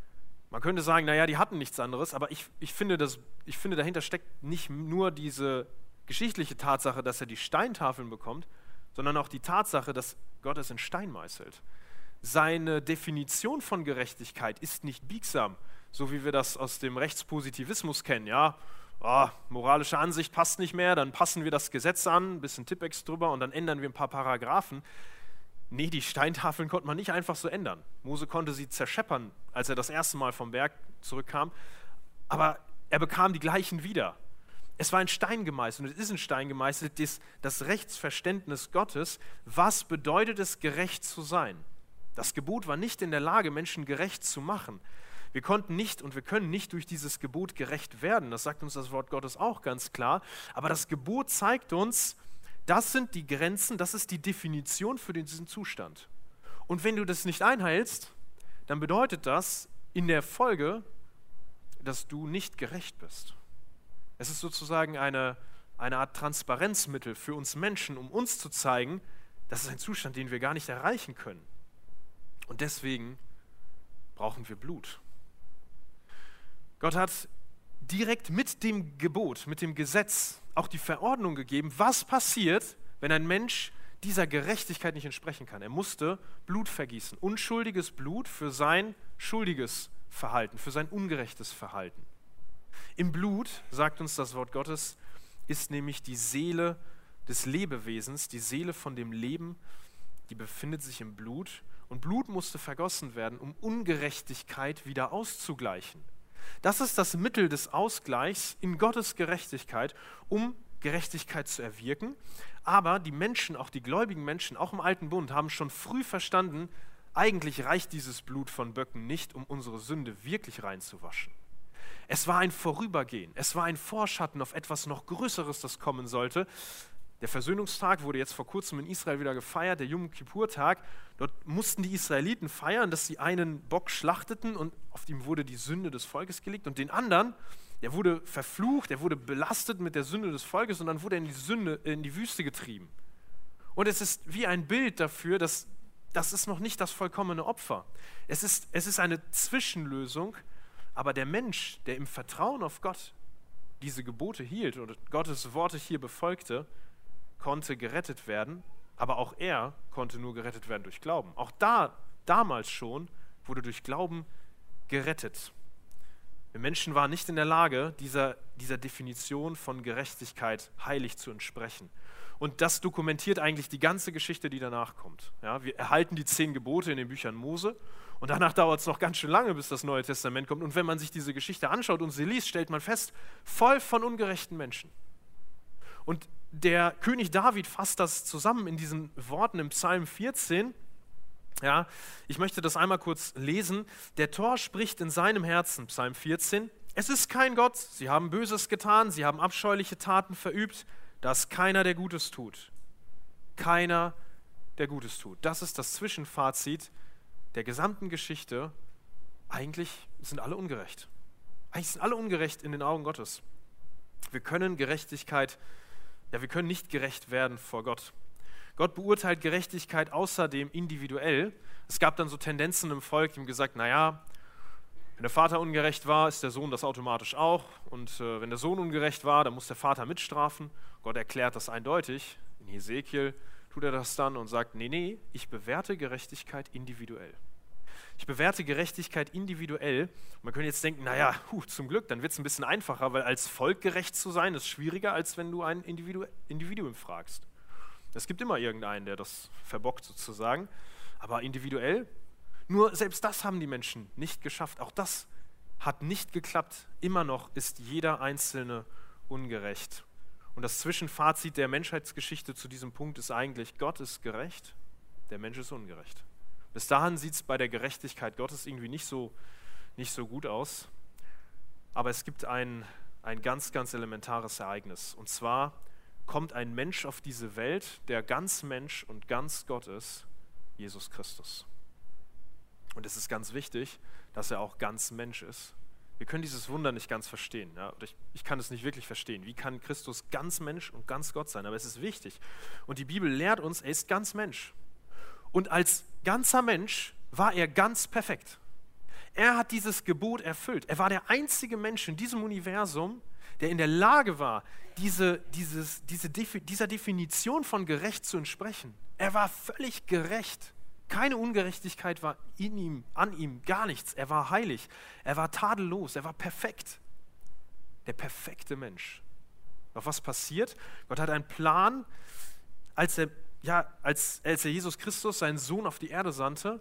Man könnte sagen, naja, die hatten nichts anderes, aber ich, ich, finde, das, ich finde, dahinter steckt nicht nur diese geschichtliche Tatsache, dass er die Steintafeln bekommt, sondern auch die Tatsache, dass Gott es in Stein meißelt. Seine Definition von Gerechtigkeit ist nicht biegsam, so wie wir das aus dem Rechtspositivismus kennen. Ja, oh, moralische Ansicht passt nicht mehr, dann passen wir das Gesetz an, ein bisschen Tippex drüber und dann ändern wir ein paar Paragraphen. Nee, die Steintafeln konnte man nicht einfach so ändern. Mose konnte sie zerscheppern, als er das erste Mal vom Berg zurückkam, aber er bekam die gleichen wieder. Es war ein Stein gemeißelt und es ist ein Stein gemeißelt, das, das Rechtsverständnis Gottes. Was bedeutet es, gerecht zu sein? Das Gebot war nicht in der Lage, Menschen gerecht zu machen. Wir konnten nicht und wir können nicht durch dieses Gebot gerecht werden. Das sagt uns das Wort Gottes auch ganz klar. Aber das Gebot zeigt uns, das sind die Grenzen, das ist die Definition für diesen Zustand. Und wenn du das nicht einhältst, dann bedeutet das in der Folge, dass du nicht gerecht bist. Es ist sozusagen eine, eine Art Transparenzmittel für uns Menschen, um uns zu zeigen, das ist ein Zustand, den wir gar nicht erreichen können. Und deswegen brauchen wir Blut. Gott hat direkt mit dem Gebot, mit dem Gesetz auch die Verordnung gegeben, was passiert, wenn ein Mensch dieser Gerechtigkeit nicht entsprechen kann. Er musste Blut vergießen, unschuldiges Blut für sein schuldiges Verhalten, für sein ungerechtes Verhalten. Im Blut, sagt uns das Wort Gottes, ist nämlich die Seele des Lebewesens, die Seele von dem Leben, die befindet sich im Blut. Und Blut musste vergossen werden, um Ungerechtigkeit wieder auszugleichen. Das ist das Mittel des Ausgleichs in Gottes Gerechtigkeit, um Gerechtigkeit zu erwirken. Aber die Menschen, auch die gläubigen Menschen, auch im Alten Bund, haben schon früh verstanden, eigentlich reicht dieses Blut von Böcken nicht, um unsere Sünde wirklich reinzuwaschen. Es war ein Vorübergehen, es war ein Vorschatten auf etwas noch Größeres, das kommen sollte. Der Versöhnungstag wurde jetzt vor kurzem in Israel wieder gefeiert, der Yom Kippur-Tag. Dort mussten die Israeliten feiern, dass sie einen Bock schlachteten und auf ihm wurde die Sünde des Volkes gelegt. Und den anderen, der wurde verflucht, der wurde belastet mit der Sünde des Volkes und dann wurde er in die Sünde, in die Wüste getrieben. Und es ist wie ein Bild dafür, dass das ist noch nicht das vollkommene Opfer. Es ist, es ist eine Zwischenlösung, aber der Mensch, der im Vertrauen auf Gott diese Gebote hielt und Gottes Worte hier befolgte, konnte gerettet werden, aber auch er konnte nur gerettet werden durch Glauben. Auch da, damals schon, wurde durch Glauben gerettet. Wir Menschen waren nicht in der Lage, dieser, dieser Definition von Gerechtigkeit heilig zu entsprechen. Und das dokumentiert eigentlich die ganze Geschichte, die danach kommt. Ja, wir erhalten die zehn Gebote in den Büchern Mose und danach dauert es noch ganz schön lange, bis das Neue Testament kommt. Und wenn man sich diese Geschichte anschaut und sie liest, stellt man fest, voll von ungerechten Menschen. Und der König David fasst das zusammen in diesen Worten im Psalm vierzehn. Ja, ich möchte das einmal kurz lesen. Der Tor spricht in seinem Herzen, Psalm vierzehn, es ist kein Gott, sie haben Böses getan, sie haben abscheuliche Taten verübt, da ist keiner, der Gutes tut. Keiner, der Gutes tut. Das ist das Zwischenfazit der gesamten Geschichte. Eigentlich sind alle ungerecht. Eigentlich sind alle ungerecht in den Augen Gottes. Wir können Gerechtigkeit, ja, wir können nicht gerecht werden vor Gott. Gott beurteilt Gerechtigkeit außerdem individuell. Es gab dann so Tendenzen im Volk, die haben gesagt, naja, wenn der Vater ungerecht war, ist der Sohn das automatisch auch. Und äh, wenn der Sohn ungerecht war, dann muss der Vater mitstrafen. Gott erklärt das eindeutig. In Hesekiel tut er das dann und sagt, nee, nee, ich bewerte Gerechtigkeit individuell. Ich bewerte Gerechtigkeit individuell. Man könnte jetzt denken, naja, huh, zum Glück, dann wird es ein bisschen einfacher, weil als Volk gerecht zu sein, ist schwieriger, als wenn du ein Individu- Individuum fragst. Es gibt immer irgendeinen, der das verbockt sozusagen, aber individuell, nur selbst das haben die Menschen nicht geschafft. Auch das hat nicht geklappt. Immer noch ist jeder Einzelne ungerecht. Und das Zwischenfazit der Menschheitsgeschichte zu diesem Punkt ist eigentlich, Gott ist gerecht, der Mensch ist ungerecht. Bis dahin sieht es bei der Gerechtigkeit Gottes irgendwie nicht so, nicht so gut aus. Aber es gibt ein, ein ganz, ganz elementares Ereignis. Und zwar kommt ein Mensch auf diese Welt, der ganz Mensch und ganz Gott ist, Jesus Christus. Und es ist ganz wichtig, dass er auch ganz Mensch ist. Wir können dieses Wunder nicht ganz verstehen. Ja? Ich, ich kann es nicht wirklich verstehen. Wie kann Christus ganz Mensch und ganz Gott sein? Aber es ist wichtig. Und die Bibel lehrt uns, er ist ganz Mensch. Und als ganzer Mensch war er ganz perfekt. Er hat dieses Gebot erfüllt. Er war der einzige Mensch in diesem Universum, der in der Lage war, diese, dieses, diese, dieser Definition von gerecht zu entsprechen. Er war völlig gerecht. Keine Ungerechtigkeit war in ihm, an ihm, gar nichts. Er war heilig, er war tadellos, er war perfekt. Der perfekte Mensch. Doch was passiert? Gott hat einen Plan, als er, ja, als, als er Jesus Christus, seinen Sohn, auf die Erde sandte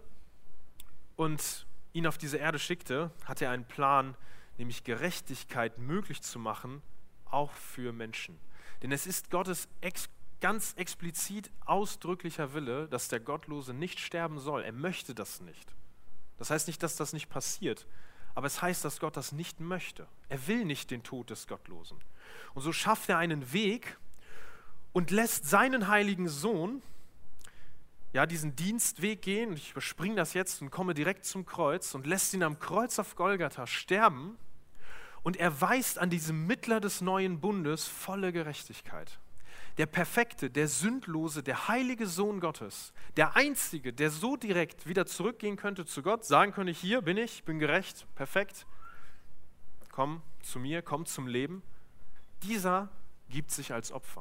und ihn auf diese Erde schickte, hat er einen Plan, nämlich Gerechtigkeit möglich zu machen, auch für Menschen. Denn es ist Gottes ex ganz explizit ausdrücklicher Wille, dass der Gottlose nicht sterben soll. Er möchte das nicht. Das heißt nicht, dass das nicht passiert, aber es heißt, dass Gott das nicht möchte. Er will nicht den Tod des Gottlosen. Und so schafft er einen Weg und lässt seinen heiligen Sohn ja, diesen Dienstweg gehen. Ich überspringe das jetzt und komme direkt zum Kreuz und lässt ihn am Kreuz auf Golgatha sterben und erweist an diesem Mittler des neuen Bundes volle Gerechtigkeit. Der perfekte, der sündlose, der heilige Sohn Gottes, der einzige, der so direkt wieder zurückgehen könnte zu Gott, sagen könnte, hier bin ich, bin gerecht, perfekt, komm zu mir, komm zum Leben, dieser gibt sich als Opfer.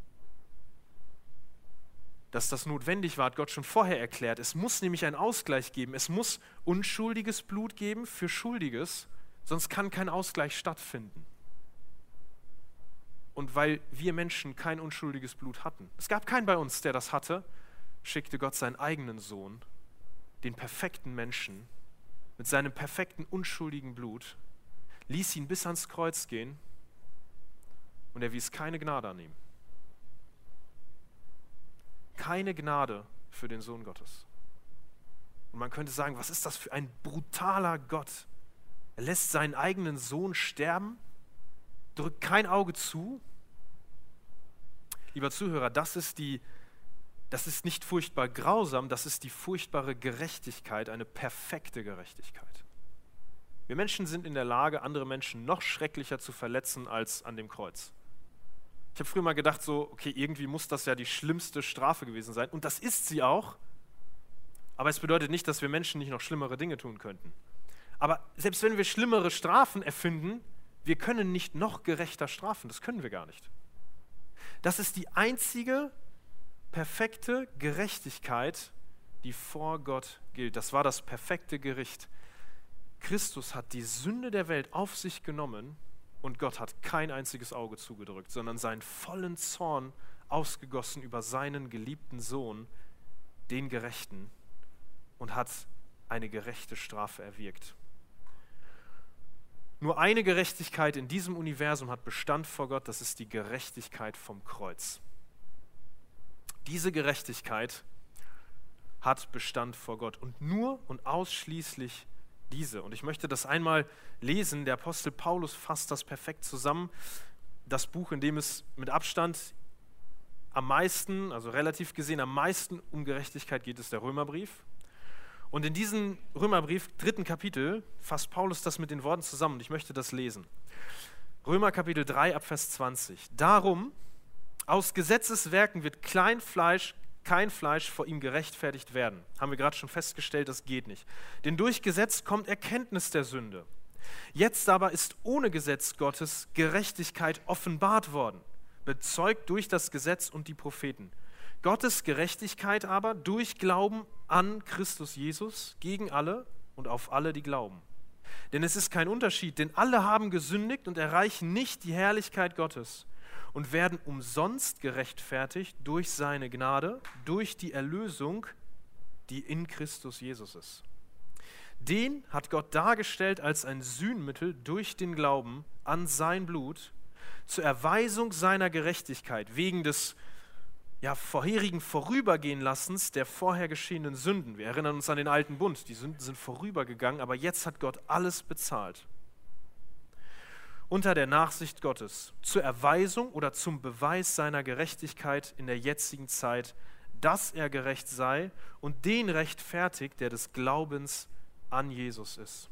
Dass das notwendig war, hat Gott schon vorher erklärt. Es muss nämlich einen Ausgleich geben, es muss unschuldiges Blut geben für Schuldiges, sonst kann kein Ausgleich stattfinden. Und weil wir Menschen kein unschuldiges Blut hatten, es gab keinen bei uns, der das hatte, schickte Gott seinen eigenen Sohn, den perfekten Menschen, mit seinem perfekten, unschuldigen Blut, ließ ihn bis ans Kreuz gehen und er wies keine Gnade an ihm. Keine Gnade für den Sohn Gottes. Und man könnte sagen, was ist das für ein brutaler Gott? Er lässt seinen eigenen Sohn sterben, drückt kein Auge zu, lieber Zuhörer, das ist die, das ist nicht furchtbar grausam, das ist die furchtbare Gerechtigkeit, eine perfekte Gerechtigkeit. Wir Menschen sind in der Lage, andere Menschen noch schrecklicher zu verletzen als an dem Kreuz. Ich habe früher mal gedacht, so, okay, irgendwie muss das ja die schlimmste Strafe gewesen sein. Und das ist sie auch. Aber es bedeutet nicht, dass wir Menschen nicht noch schlimmere Dinge tun könnten. Aber selbst wenn wir schlimmere Strafen erfinden, wir können nicht noch gerechter strafen. Das können wir gar nicht. Das ist die einzige perfekte Gerechtigkeit, die vor Gott gilt. Das war das perfekte Gericht. Christus hat die Sünde der Welt auf sich genommen und Gott hat kein einziges Auge zugedrückt, sondern seinen vollen Zorn ausgegossen über seinen geliebten Sohn, den Gerechten, und hat eine gerechte Strafe erwirkt. Nur eine Gerechtigkeit in diesem Universum hat Bestand vor Gott, das ist die Gerechtigkeit vom Kreuz. Diese Gerechtigkeit hat Bestand vor Gott und nur und ausschließlich diese. Und ich möchte das einmal lesen. Der Apostel Paulus fasst das perfekt zusammen. Das Buch, in dem es mit Abstand am meisten, also relativ gesehen am meisten um Gerechtigkeit geht, ist der Römerbrief. Und in diesem Römerbrief, dritten Kapitel, fasst Paulus das mit den Worten zusammen. Und ich möchte das lesen. Römer Kapitel drei, ab Vers zwanzig. Darum, aus Gesetzeswerken wird Kleinfleisch kein Fleisch vor ihm gerechtfertigt werden. Haben wir gerade schon festgestellt, das geht nicht. Denn durch Gesetz kommt Erkenntnis der Sünde. Jetzt aber ist ohne Gesetz Gottes Gerechtigkeit offenbart worden, bezeugt durch das Gesetz und die Propheten. Gottes Gerechtigkeit aber durch Glauben an Christus Jesus gegen alle und auf alle, die glauben. Denn es ist kein Unterschied, denn alle haben gesündigt und erreichen nicht die Herrlichkeit Gottes und werden umsonst gerechtfertigt durch seine Gnade, durch die Erlösung, die in Christus Jesus ist. Den hat Gott dargestellt als ein Sühnmittel durch den Glauben an sein Blut zur Erweisung seiner Gerechtigkeit, wegen des ja, vorherigen Vorübergehenlassens der vorher geschehenen Sünden. Wir erinnern uns an den alten Bund, die Sünden sind vorübergegangen, aber jetzt hat Gott alles bezahlt. Unter der Nachsicht Gottes, zur Erweisung oder zum Beweis seiner Gerechtigkeit in der jetzigen Zeit, dass er gerecht sei und den rechtfertigt, der des Glaubens an Jesus ist.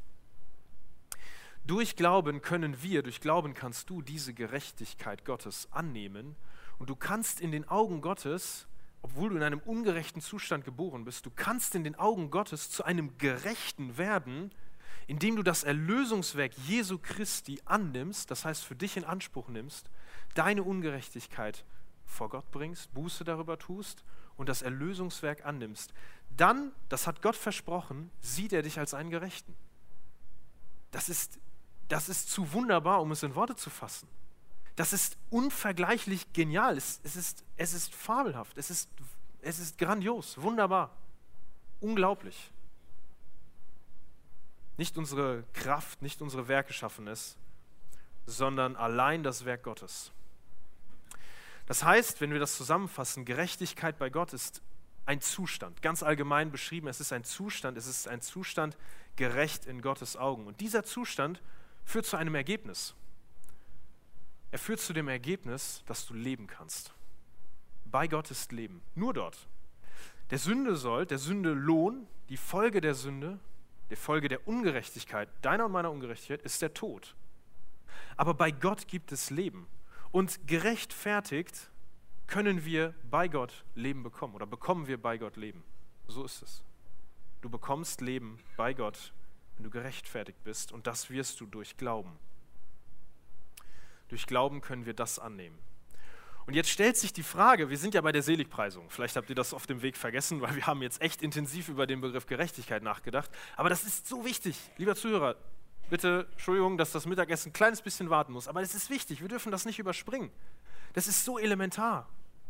Durch Glauben können wir, durch Glauben kannst du diese Gerechtigkeit Gottes annehmen und du kannst in den Augen Gottes, obwohl du in einem ungerechten Zustand geboren bist, du kannst in den Augen Gottes zu einem Gerechten werden, indem du das Erlösungswerk Jesu Christi annimmst, das heißt für dich in Anspruch nimmst, deine Ungerechtigkeit vor Gott bringst, Buße darüber tust und das Erlösungswerk annimmst. Dann, das hat Gott versprochen, sieht er dich als einen Gerechten. Das ist, das ist zu wunderbar, um es in Worte zu fassen. Das ist unvergleichlich genial, es, es, ist, es ist fabelhaft, es ist, es ist grandios, wunderbar, unglaublich. Nicht unsere Kraft, nicht unsere Werke schaffen es, sondern allein das Werk Gottes. Das heißt, wenn wir das zusammenfassen, Gerechtigkeit bei Gott ist ein Zustand, ganz allgemein beschrieben, es ist ein Zustand, es ist ein Zustand gerecht in Gottes Augen. Und dieser Zustand führt zu einem Ergebnis. Er führt zu dem Ergebnis, dass du leben kannst. Bei Gott ist Leben, nur dort. Der Sünde soll, der Sünde Lohn, die Folge der Sünde, die Folge der Ungerechtigkeit, deiner und meiner Ungerechtigkeit, ist der Tod. Aber bei Gott gibt es Leben. Und gerechtfertigt können wir bei Gott Leben bekommen oder bekommen wir bei Gott Leben. So ist es. Du bekommst Leben bei Gott, wenn du gerechtfertigt bist, und das wirst du durch Glauben. Durch Glauben können wir das annehmen. Und jetzt stellt sich die Frage, wir sind ja bei der Seligpreisung, vielleicht habt ihr das auf dem Weg vergessen, weil wir haben jetzt echt intensiv über den Begriff Gerechtigkeit nachgedacht, aber das ist so wichtig, lieber Zuhörer, bitte, Entschuldigung, dass das Mittagessen ein kleines bisschen warten muss, aber es ist wichtig, wir dürfen das nicht überspringen. Das ist so elementar.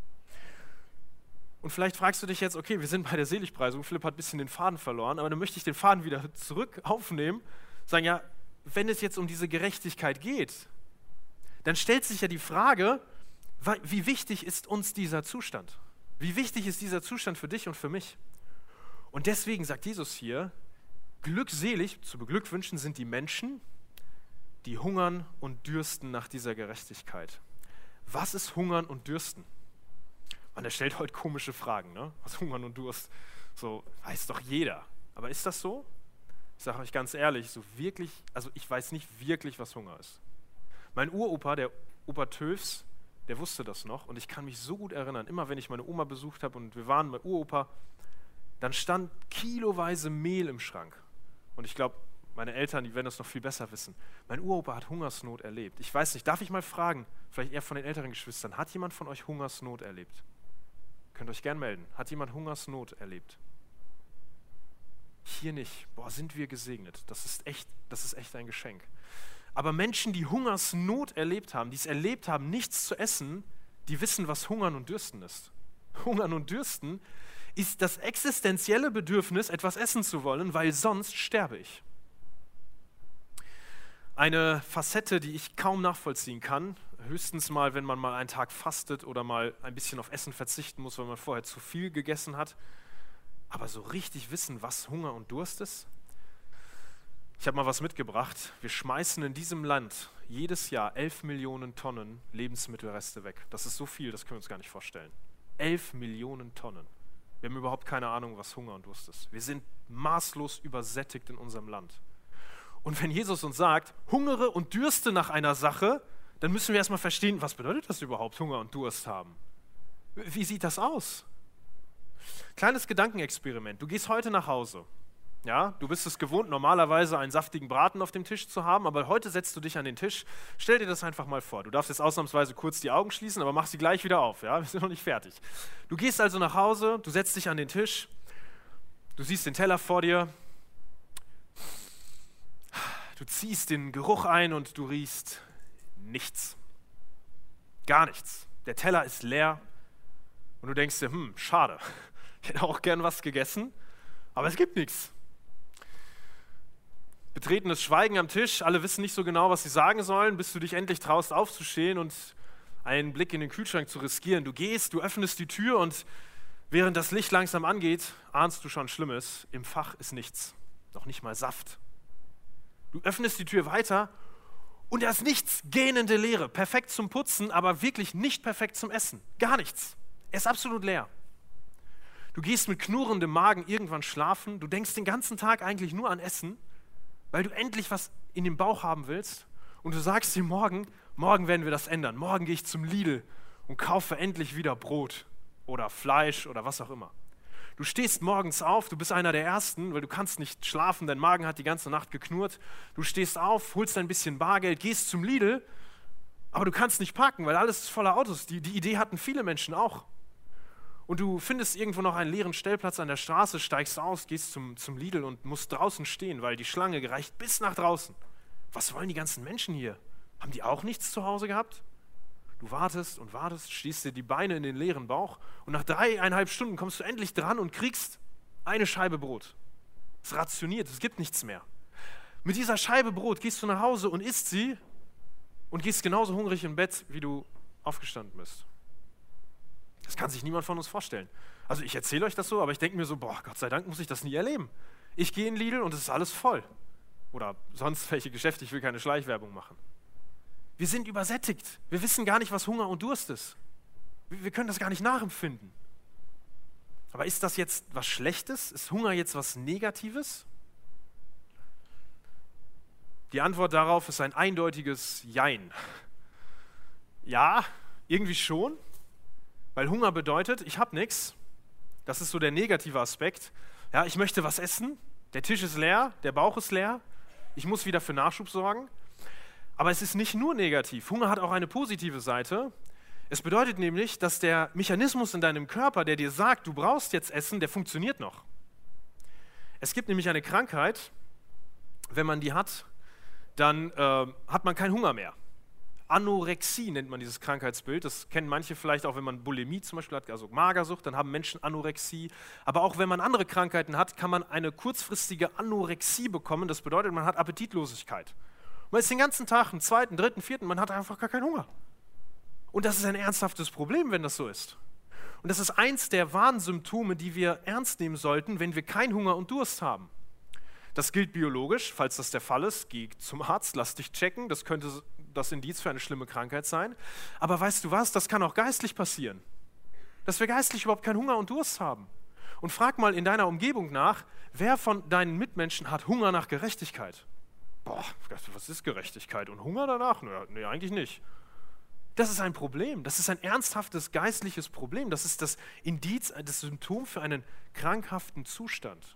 Und vielleicht fragst du dich jetzt, okay, wir sind bei der Seligpreisung, Philipp hat ein bisschen den Faden verloren, aber dann möchte ich den Faden wieder zurück aufnehmen, sagen, ja, wenn es jetzt um diese Gerechtigkeit geht, dann stellt sich ja die Frage, wie wichtig ist uns dieser Zustand? Wie wichtig ist dieser Zustand für dich und für mich? Und deswegen sagt Jesus hier, glückselig, zu beglückwünschen sind die Menschen, die hungern und dürsten nach dieser Gerechtigkeit. Was ist hungern und dürsten? Man, der stellt heute komische Fragen, ne? Was Hungern und Durst, so weiß doch jeder. Aber ist das so? Ich sage euch ganz ehrlich, so wirklich, also ich weiß nicht wirklich, was Hunger ist. Mein Uropa, der Opa Töfs, der wusste das noch und ich kann mich so gut erinnern, immer wenn ich meine Oma besucht habe und wir waren bei Uropa, dann stand kiloweise Mehl im Schrank. Und ich glaube, meine Eltern, die werden das noch viel besser wissen. Mein Uropa hat Hungersnot erlebt. Ich weiß nicht, darf ich mal fragen, vielleicht eher von den älteren Geschwistern, hat jemand von euch Hungersnot erlebt? Könnt euch gern melden. Hat jemand Hungersnot erlebt? Hier nicht. Boah, sind wir gesegnet. Das ist echt, das ist echt ein Geschenk. Aber Menschen, die Hungersnot erlebt haben, die es erlebt haben, nichts zu essen, die wissen, was Hungern und Dürsten ist. Hungern und Dürsten ist das existenzielle Bedürfnis, etwas essen zu wollen, weil sonst sterbe ich. Eine Facette, die ich kaum nachvollziehen kann, höchstens mal, wenn man mal einen Tag fastet oder mal ein bisschen auf Essen verzichten muss, weil man vorher zu viel gegessen hat. Aber so richtig wissen, was Hunger und Durst ist? Ich habe mal was mitgebracht. Wir schmeißen in diesem Land jedes Jahr elf Millionen Tonnen Lebensmittelreste weg. Das ist so viel, das können wir uns gar nicht vorstellen. elf Millionen Tonnen. Wir haben überhaupt keine Ahnung, was Hunger und Durst ist. Wir sind maßlos übersättigt in unserem Land. Und wenn Jesus uns sagt, hungere und dürste nach einer Sache, dann müssen wir erstmal verstehen, was bedeutet das überhaupt, Hunger und Durst haben? Wie sieht das aus? Kleines Gedankenexperiment. Du gehst heute nach Hause. Ja, du bist es gewohnt, normalerweise einen saftigen Braten auf dem Tisch zu haben, aber heute setzt du dich an den Tisch. Stell dir das einfach mal vor. Du darfst jetzt ausnahmsweise kurz die Augen schließen, aber mach sie gleich wieder auf. Ja, wir sind noch nicht fertig. Du gehst also nach Hause, du setzt dich an den Tisch, du siehst den Teller vor dir, du ziehst den Geruch ein und du riechst nichts. Gar nichts. Der Teller ist leer und du denkst dir, hm, schade, ich hätte auch gern was gegessen, aber es gibt nichts. Betretenes Schweigen am Tisch, alle wissen nicht so genau, was sie sagen sollen, bis du dich endlich traust aufzustehen und einen Blick in den Kühlschrank zu riskieren. Du gehst, du öffnest die Tür und während das Licht langsam angeht, ahnst du schon Schlimmes. Im Fach ist nichts, noch nicht mal Saft. Du öffnest die Tür weiter und da ist nichts, gähnende Leere. Perfekt zum Putzen, aber wirklich nicht perfekt zum Essen. Gar nichts. Er ist absolut leer. Du gehst mit knurrendem Magen irgendwann schlafen, du denkst den ganzen Tag eigentlich nur an Essen, weil du endlich was in den Bauch haben willst und du sagst dir morgen, morgen werden wir das ändern. Morgen gehe ich zum Lidl und kaufe endlich wieder Brot oder Fleisch oder was auch immer. Du stehst morgens auf, du bist einer der Ersten, weil du kannst nicht schlafen, dein Magen hat die ganze Nacht geknurrt. Du stehst auf, holst ein bisschen Bargeld, gehst zum Lidl, aber du kannst nicht parken, weil alles ist voller Autos. Die, die Idee hatten viele Menschen auch. Und du findest irgendwo noch einen leeren Stellplatz an der Straße, steigst aus, gehst zum, zum Lidl und musst draußen stehen, weil die Schlange reicht bis nach draußen. Was wollen die ganzen Menschen hier? Haben die auch nichts zu Hause gehabt? Du wartest und wartest, stehst dir die Beine in den leeren Bauch und nach dreieinhalb Stunden kommst du endlich dran und kriegst eine Scheibe Brot. Es ist rationiert, es gibt nichts mehr. Mit dieser Scheibe Brot gehst du nach Hause und isst sie und gehst genauso hungrig im Bett, wie du aufgestanden bist. Das kann sich niemand von uns vorstellen. Also ich erzähle euch das so, aber ich denke mir so, boah, Gott sei Dank muss ich das nie erleben. Ich gehe in Lidl und es ist alles voll. Oder sonst welche Geschäfte, ich will keine Schleichwerbung machen. Wir sind übersättigt. Wir wissen gar nicht, was Hunger und Durst ist. Wir können das gar nicht nachempfinden. Aber ist das jetzt was Schlechtes? Ist Hunger jetzt was Negatives? Die Antwort darauf ist ein eindeutiges Jein. Ja, irgendwie schon. Weil Hunger bedeutet, ich habe nichts. Das ist so der negative Aspekt. Ja, ich möchte was essen. Der Tisch ist leer, der Bauch ist leer. Ich muss wieder für Nachschub sorgen. Aber es ist nicht nur negativ. Hunger hat auch eine positive Seite. Es bedeutet nämlich, dass der Mechanismus in deinem Körper, der dir sagt, du brauchst jetzt Essen, der funktioniert noch. Es gibt nämlich eine Krankheit, wenn man die hat, dann äh, hat man keinen Hunger mehr. Anorexie nennt man dieses Krankheitsbild. Das kennen manche vielleicht auch, wenn man Bulimie zum Beispiel hat, also Magersucht, dann haben Menschen Anorexie. Aber auch wenn man andere Krankheiten hat, kann man eine kurzfristige Anorexie bekommen. Das bedeutet, man hat Appetitlosigkeit. Man ist den ganzen Tag, einen zweiten, dritten, vierten, man hat einfach gar keinen Hunger. Und das ist ein ernsthaftes Problem, wenn das so ist. Und das ist eins der Warnsymptome, die wir ernst nehmen sollten, wenn wir keinen Hunger und Durst haben. Das gilt biologisch, falls das der Fall ist, geh zum Arzt, lass dich checken, das könnte das Indiz für eine schlimme Krankheit sein. Aber weißt du was, das kann auch geistlich passieren. dass wir geistlich überhaupt keinen Hunger und Durst haben. Und frag mal in deiner Umgebung nach, wer von deinen Mitmenschen hat Hunger nach Gerechtigkeit? Boah, was ist Gerechtigkeit? Und Hunger danach? Nee, nee, eigentlich nicht. Das ist ein Problem. Das ist ein ernsthaftes geistliches Problem. Das ist das Indiz, das Symptom für einen krankhaften Zustand.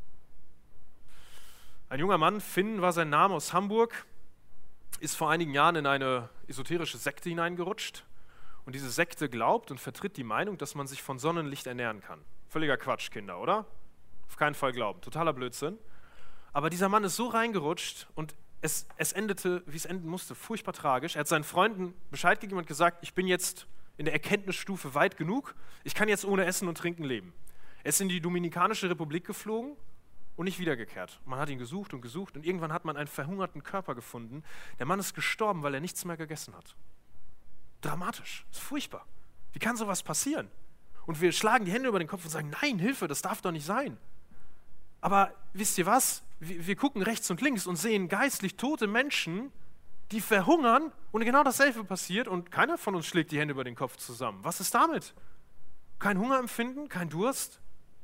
Ein junger Mann, Finn war sein Name, aus Hamburg, ist vor einigen Jahren in eine esoterische Sekte hineingerutscht. Und diese Sekte glaubt und vertritt die Meinung, dass man sich von Sonnenlicht ernähren kann. Völliger Quatsch, Kinder, oder? Auf keinen Fall glauben. Totaler Blödsinn. Aber dieser Mann ist so reingerutscht und es, es endete, wie es enden musste, furchtbar tragisch. Er hat seinen Freunden Bescheid gegeben und gesagt, ich bin jetzt in der Erkenntnisstufe weit genug, ich kann jetzt ohne Essen und Trinken leben. Er ist in die Dominikanische Republik geflogen und nicht wiedergekehrt. Man hat ihn gesucht und gesucht und irgendwann hat man einen verhungerten Körper gefunden. Der Mann ist gestorben, weil er nichts mehr gegessen hat. Dramatisch, ist furchtbar. Wie kann sowas passieren? Und wir schlagen die Hände über den Kopf und sagen, nein, Hilfe, das darf doch nicht sein. Aber wisst ihr was? Wir, wir gucken rechts und links und sehen geistlich tote Menschen, die verhungern und genau dasselbe passiert und keiner von uns schlägt die Hände über den Kopf zusammen. Was ist damit? Kein Hungerempfinden, kein Durst?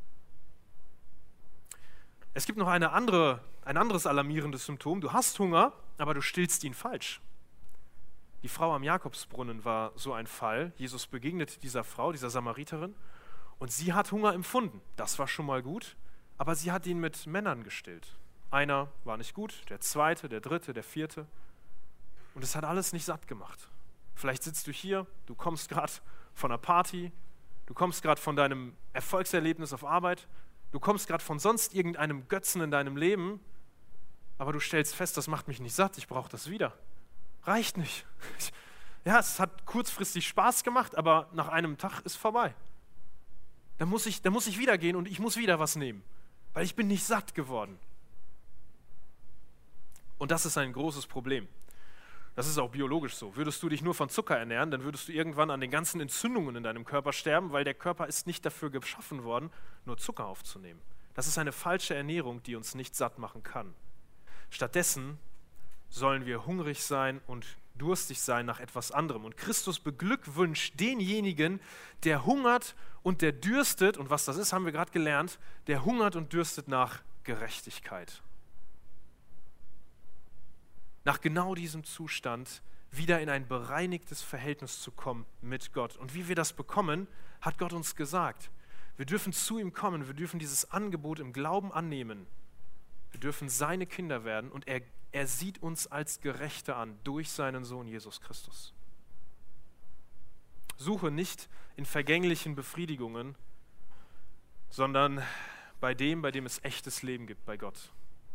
Es gibt noch eine andere, ein anderes alarmierendes Symptom. Du hast Hunger, aber du stillst ihn falsch. Die Frau am Jakobsbrunnen war so ein Fall. Jesus begegnet dieser Frau, dieser Samariterin, und sie hat Hunger empfunden. Das war schon mal gut, aber sie hat ihn mit Männern gestillt. Einer war nicht gut, der zweite, der dritte, der vierte. Und es hat alles nicht satt gemacht. Vielleicht sitzt du hier, du kommst gerade von einer Party, du kommst gerade von deinem Erfolgserlebnis auf Arbeit, du kommst gerade von sonst irgendeinem Götzen in deinem Leben, aber du stellst fest, das macht mich nicht satt, ich brauche das wieder. Reicht nicht. Ja, es hat kurzfristig Spaß gemacht, aber nach einem Tag ist vorbei. Da muss ich, da muss ich wieder gehen und ich muss wieder was nehmen, weil ich bin nicht satt geworden. Und das ist ein großes Problem. Das ist auch biologisch so. Würdest du dich nur von Zucker ernähren, dann würdest du irgendwann an den ganzen Entzündungen in deinem Körper sterben, weil der Körper ist nicht dafür geschaffen worden, nur Zucker aufzunehmen. Das ist eine falsche Ernährung, die uns nicht satt machen kann. Stattdessen sollen wir hungrig sein und durstig sein nach etwas anderem. Und Christus beglückwünscht denjenigen, der hungert und der dürstet, und was das ist, haben wir gerade gelernt, der hungert und dürstet nach Gerechtigkeit. Nach genau diesem Zustand wieder in ein bereinigtes Verhältnis zu kommen mit Gott. Und wie wir das bekommen, hat Gott uns gesagt. Wir dürfen zu ihm kommen, wir dürfen dieses Angebot im Glauben annehmen. Wir dürfen seine Kinder werden und er Er sieht uns als Gerechte an durch seinen Sohn Jesus Christus. Suche nicht in vergänglichen Befriedigungen, sondern bei dem, bei dem es echtes Leben gibt, bei Gott.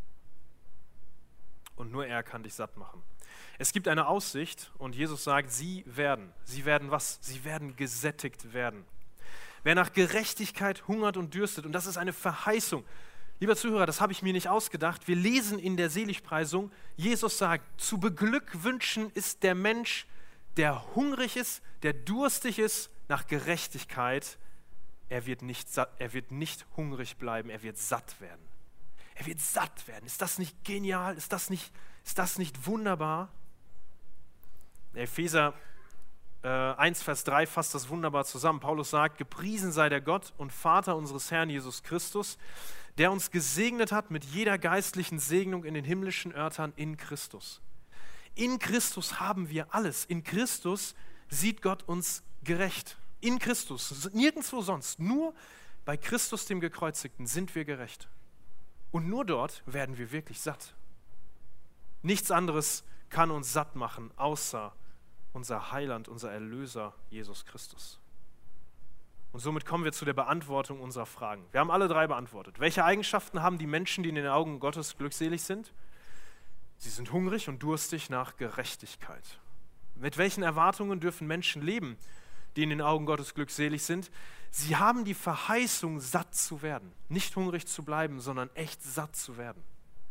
Und nur er kann dich satt machen. Es gibt eine Aussicht und Jesus sagt, sie werden. Sie werden was? Sie werden gesättigt werden. Wer nach Gerechtigkeit hungert und dürstet, und das ist eine Verheißung. Lieber Zuhörer, das habe ich mir nicht ausgedacht. Wir lesen in der Seligpreisung, Jesus sagt, zu beglückwünschen ist der Mensch, der hungrig ist, der durstig ist nach Gerechtigkeit. Er wird nicht, satt, er wird nicht hungrig bleiben, er wird satt werden. Er wird satt werden. Ist das nicht genial? Ist das nicht, ist das nicht wunderbar? Epheser äh, eins, Vers drei fasst das wunderbar zusammen. Paulus sagt, gepriesen sei der Gott und Vater unseres Herrn Jesus Christus, der uns gesegnet hat mit jeder geistlichen Segnung in den himmlischen Örtern in Christus. In Christus haben wir alles. In Christus sieht Gott uns gerecht. In Christus, nirgendwo sonst. Nur bei Christus, dem Gekreuzigten, sind wir gerecht. Und nur dort werden wir wirklich satt. Nichts anderes kann uns satt machen, außer unser Heiland, unser Erlöser, Jesus Christus. Und somit kommen wir zu der Beantwortung unserer Fragen. Wir haben alle drei beantwortet. Welche Eigenschaften haben die Menschen, die in den Augen Gottes glückselig sind? Sie sind hungrig und durstig nach Gerechtigkeit. Mit welchen Erwartungen dürfen Menschen leben, die in den Augen Gottes glückselig sind? Sie haben die Verheißung, satt zu werden. Nicht hungrig zu bleiben, sondern echt satt zu werden.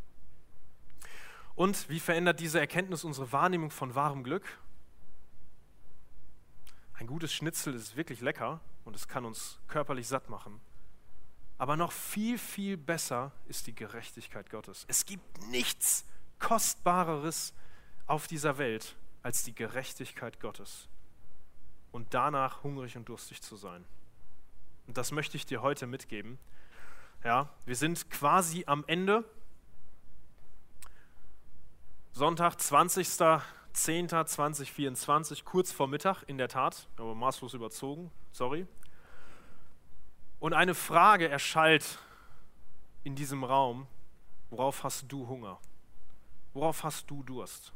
Und wie verändert diese Erkenntnis unsere Wahrnehmung von wahrem Glück? Ein gutes Schnitzel ist wirklich lecker und es kann uns körperlich satt machen. Aber noch viel, viel besser ist die Gerechtigkeit Gottes. Es gibt nichts Kostbareres auf dieser Welt als die Gerechtigkeit Gottes und danach hungrig und durstig zu sein. Und das möchte ich dir heute mitgeben. Ja, wir sind quasi am Ende. Sonntag, zwanzigster zehnter zweitausendvierundzwanzig, kurz vor Mittag, in der Tat, aber maßlos überzogen, sorry. Und eine Frage erschallt in diesem Raum: Worauf hast du Hunger? Worauf hast du Durst?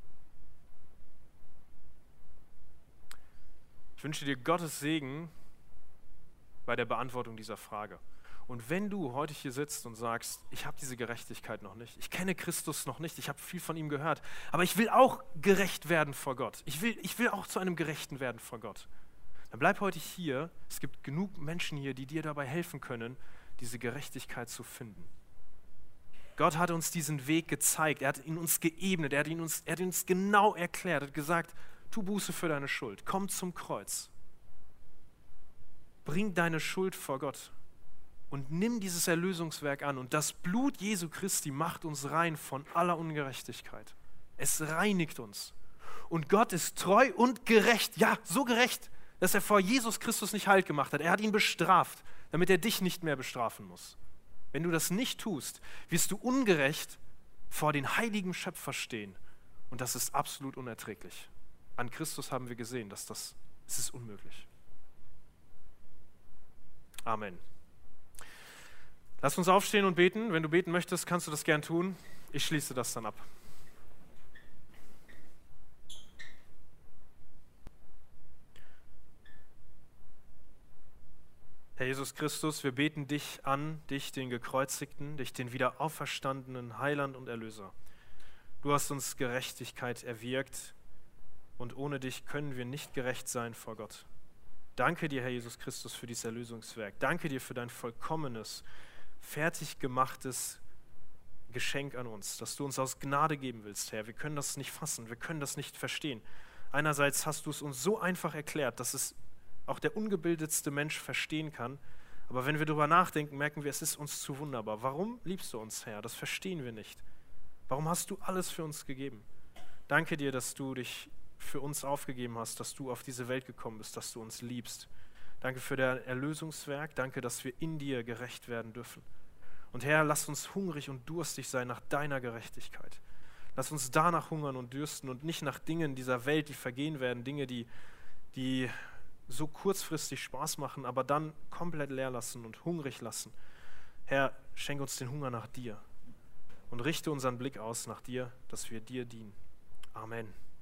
Ich wünsche dir Gottes Segen bei der Beantwortung dieser Frage. Und wenn du heute hier sitzt und sagst, ich habe diese Gerechtigkeit noch nicht, ich kenne Christus noch nicht, ich habe viel von ihm gehört, aber ich will auch gerecht werden vor Gott, ich will, ich will auch zu einem Gerechten werden vor Gott, dann bleib heute hier. Es gibt genug Menschen hier, die dir dabei helfen können, diese Gerechtigkeit zu finden. Gott hat uns diesen Weg gezeigt, er hat ihn uns geebnet, er hat ihn uns, er hat ihn uns genau erklärt, er hat gesagt, tu Buße für deine Schuld, komm zum Kreuz, bring deine Schuld vor Gott. Und nimm dieses Erlösungswerk an. Und das Blut Jesu Christi macht uns rein von aller Ungerechtigkeit. Es reinigt uns. Und Gott ist treu und gerecht. Ja, so gerecht, dass er vor Jesus Christus nicht Halt gemacht hat. Er hat ihn bestraft, damit er dich nicht mehr bestrafen muss. Wenn du das nicht tust, wirst du ungerecht vor den heiligen Schöpfer stehen. Und das ist absolut unerträglich. An Christus haben wir gesehen, dass das, es ist unmöglich. Amen. Lass uns aufstehen und beten. Wenn du beten möchtest, kannst du das gern tun. Ich schließe das dann ab. Herr Jesus Christus, wir beten dich an, dich, den Gekreuzigten, dich, den wieder auferstandenen Heiland und Erlöser. Du hast uns Gerechtigkeit erwirkt und ohne dich können wir nicht gerecht sein vor Gott. Danke dir, Herr Jesus Christus, für dieses Erlösungswerk. Danke dir für dein vollkommenes, fertig gemachtes Geschenk an uns, das du uns aus Gnade geben willst, Herr. Wir können das nicht fassen, wir können das nicht verstehen. Einerseits hast du es uns so einfach erklärt, dass es auch der ungebildetste Mensch verstehen kann, aber wenn wir darüber nachdenken, merken wir, es ist uns zu wunderbar. Warum liebst du uns, Herr? Das verstehen wir nicht. Warum hast du alles für uns gegeben? Danke dir, dass du dich für uns aufgegeben hast, dass du auf diese Welt gekommen bist, dass du uns liebst. Danke für dein Erlösungswerk, danke, dass wir in dir gerecht werden dürfen. Und Herr, lass uns hungrig und durstig sein nach deiner Gerechtigkeit. Lass uns danach hungern und dürsten und nicht nach Dingen dieser Welt, die vergehen werden, Dinge, die, die so kurzfristig Spaß machen, aber dann komplett leer lassen und hungrig lassen. Herr, schenk uns den Hunger nach dir und richte unseren Blick aus nach dir, dass wir dir dienen. Amen.